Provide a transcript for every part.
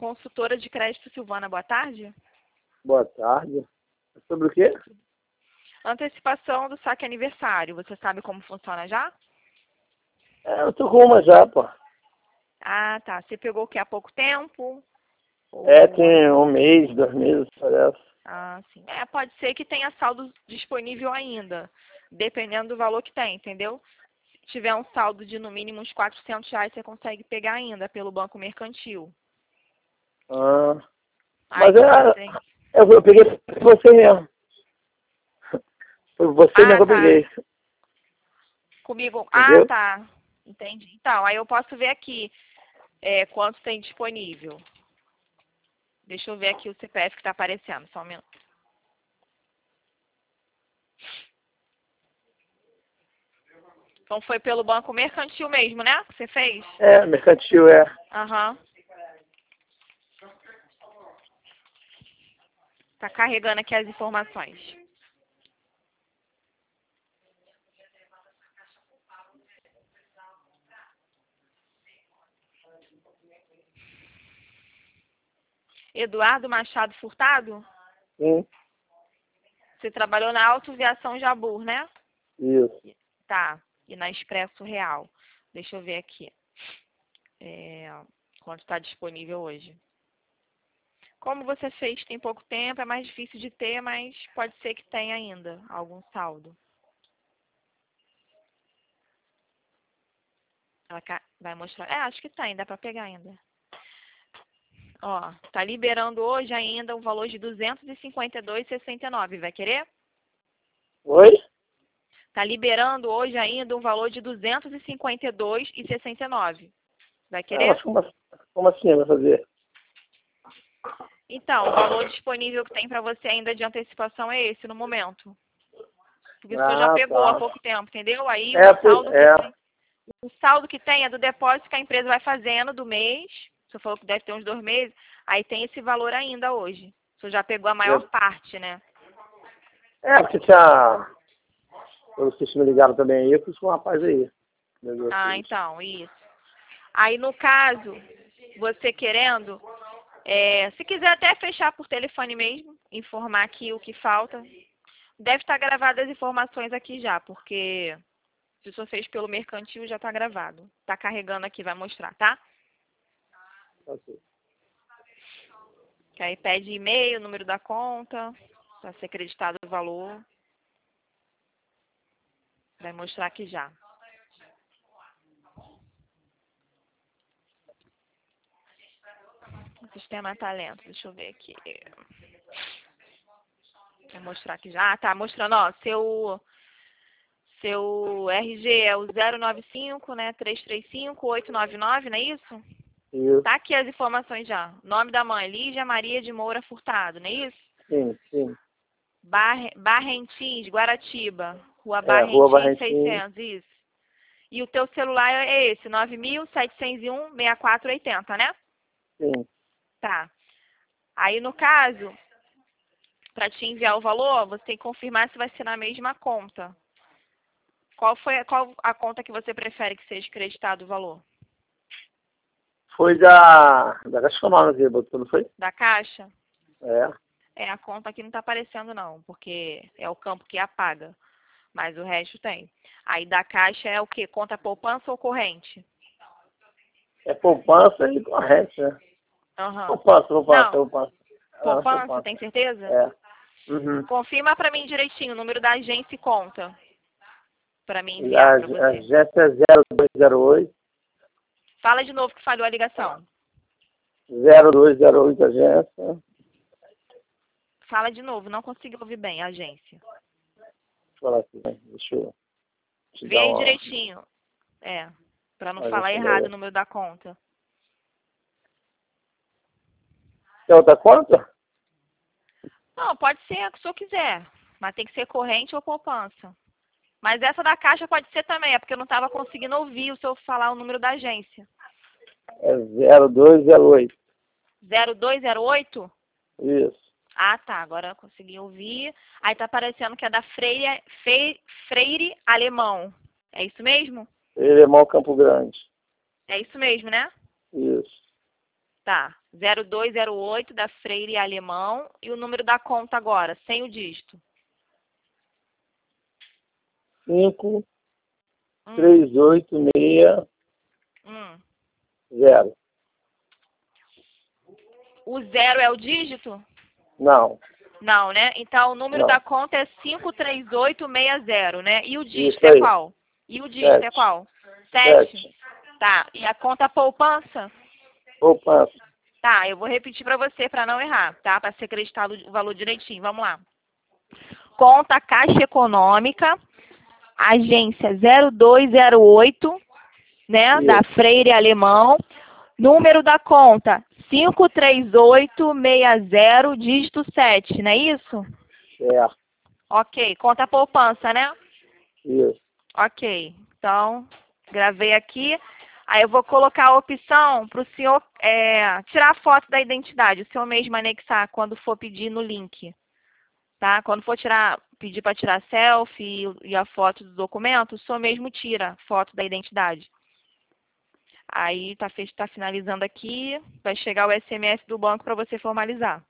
Consultora de crédito Silvana, boa tarde. Boa tarde. Sobre o quê? Antecipação do saque aniversário. Você sabe como funciona já? Eu tô com uma já, pô. Ah, tá. Você pegou o que há pouco tempo? Tem um mês, 2 meses, parece. Ah, sim. Pode ser que tenha saldo disponível ainda, dependendo do valor que tem, entendeu? Se tiver um saldo de no mínimo uns R$ 400, você consegue pegar ainda pelo Banco Mercantil. Ah, Aí mas você... eu peguei por você mesmo. Foi você mesmo que eu tá. peguei. Comigo. Ah, Entendeu? tá. Entendi. Então, aí eu posso ver aqui quanto tem disponível. Deixa eu ver aqui o CPF que está aparecendo, só um minuto. Então foi pelo Banco Mercantil mesmo, né? Que você fez? Mercantil, Aham. Tá carregando aqui as informações. Eduardo Machado Furtado? Sim, Você trabalhou na Autoviação Jabur, né? isso. Tá. E na Expresso Real. Deixa eu ver aqui. Quanto está disponível hoje. Como você fez tem pouco tempo, é mais difícil de ter, mas pode ser que tenha ainda algum saldo. Ela vai mostrar. Acho que tem, dá para pegar ainda. Ó, tá liberando hoje ainda um valor de R$ 252,69. Vai querer? Oi? Tá liberando hoje ainda um valor de R$ 252,69. Vai querer? Mas como assim vai fazer? Então, o valor disponível que tem para você ainda de antecipação é esse no momento. Porque o senhor já pegou há Tá. pouco tempo, entendeu? Aí o saldo que tem é do depósito que a empresa vai fazendo do mês. O senhor falou que deve ter uns 2 meses. Aí tem esse valor ainda hoje. O senhor já pegou a maior parte, né? Porque tinha... Vocês me ligaram também aí, eu fui com um rapaz aí. Então, isso. Aí, no caso, você querendo, se quiser até fechar por telefone mesmo, informar aqui o que falta. Deve estar gravadas as informações aqui já, porque se o senhor fez pelo mercantil, já está gravado. Está carregando aqui, vai mostrar, tá? Ok. Que aí pede e-mail, número da conta, para ser acreditado o valor. Vai mostrar aqui já. O sistema tá lento, deixa eu ver aqui. Vai mostrar aqui já. Ah, tá mostrando, ó, seu RG é o 095, né, 335-899, não é isso? Isso. Tá aqui as informações já. Nome da mãe, Lígia Maria de Moura Furtado, não é isso? Sim. Barrentins, Guaratiba. Rua Rua Barrentins, Barrentinho. 600, isso. E o teu celular é esse, 9.701-6480, né? Sim. Tá. Aí, no caso, para te enviar o valor, você tem que confirmar se vai ser na mesma conta. Qual a conta que você prefere que seja creditado o valor? Foi da Caixa Econômica que botou, não foi? Da Caixa? É. A conta aqui não está aparecendo não, porque é o campo que apaga. Mas o resto tem. Aí da Caixa é o quê? Conta poupança ou corrente? É poupança e corrente, né? Aham. Poupança. Poupança, tem certeza? Uhum. Confirma para mim direitinho o número da agência e conta. Para mim A enviar para você. agência é 0208. Fala de novo que falhou a ligação. 0208 agência. Fala de novo, não consigo ouvir bem a agência. Deixa eu falar aqui, né? Deixa eu te Vê dar aí uma... direitinho. Para não Agência falar errado o número da conta. Tem outra conta? Não, pode ser o que o senhor quiser. Mas tem que ser corrente ou poupança. Mas essa da Caixa pode ser também, é porque eu não estava conseguindo ouvir o senhor falar o número da agência. É 0208. 0208? Isso. Ah, tá. Agora eu consegui ouvir. Aí tá aparecendo que é da Freire Alemão. É isso mesmo? Irmão Campo Grande. É isso mesmo, né? Isso. Tá. 0208 da Freire Alemão. E o número da conta agora, sem o dígito. 5, 3, 8, 6, 0. O 0 é o dígito? Não. Não, né? Então, o número Não. da conta é 53860, né? E o dígito Isso é aí. qual? E o dígito 7. é qual? 7? 7. Tá. E a conta poupança? Poupança. Tá, eu vou repetir para você para não errar, tá? Para ser acreditado o valor direitinho. Vamos lá. Conta Caixa Econômica, agência 0208, né? Isso. Da Freire Alemão. Número da conta 53860, dígito 7, não é isso? Certo. Ok. Conta poupança, né? Isso. Ok. Então, gravei aqui. Aí eu vou colocar a opção para o senhor tirar a foto da identidade, o senhor mesmo anexar quando for pedir no link. Tá? Quando for pedir para tirar selfie e a foto do documento, o senhor mesmo tira a foto da identidade. Aí tá finalizando aqui, vai chegar o SMS do banco para você formalizar.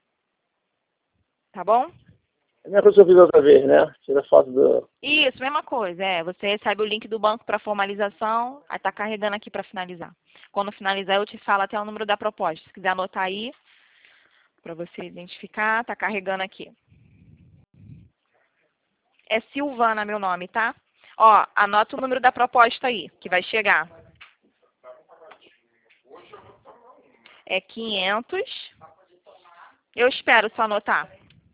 Tá bom? É a mesma coisa que eu fiz outra vez, né? Tira foto do... Isso, mesma coisa. Você recebe o link do banco para formalização, aí tá carregando aqui para finalizar. Quando finalizar, eu te falo até o número da proposta. Se quiser anotar aí, para você identificar, tá carregando aqui. É Silvana meu nome, tá? Ó, anota o número da proposta aí, que vai chegar. É 500. Eu espero só anotar.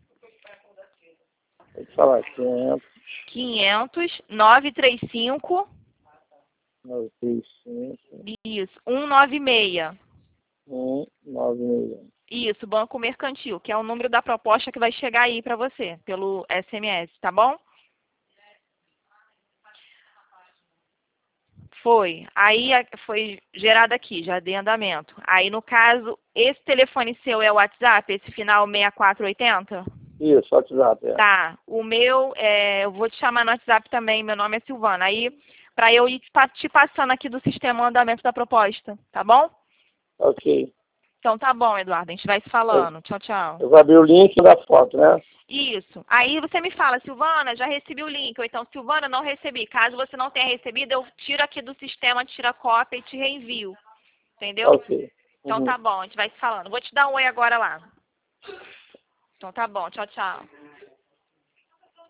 Pode falar, 500 935 935 isso, 196. 196. Isso, Banco Mercantil, que é o número da proposta que vai chegar aí para você, pelo SMS, tá bom? Foi. Aí foi gerado aqui, já dei andamento. Aí, no caso, esse telefone seu é o WhatsApp, esse final 6480? Isso, WhatsApp, é. Tá. O meu, eu vou te chamar no WhatsApp também, meu nome é Silvana. Aí, para eu ir te passando aqui do sistema o andamento da proposta, tá bom? Ok. Então tá bom, Eduardo, a gente vai se falando. Tchau, tchau. Eu vou abrir o link da foto, né? Isso. Aí você me fala, Silvana, já recebi o link. Ou então, Silvana, não recebi. Caso você não tenha recebido, eu tiro aqui do sistema, tiro a cópia e te reenvio. Entendeu? Ok. Então tá bom, a gente vai se falando. Vou te dar um oi agora lá. Então tá bom, tchau, tchau.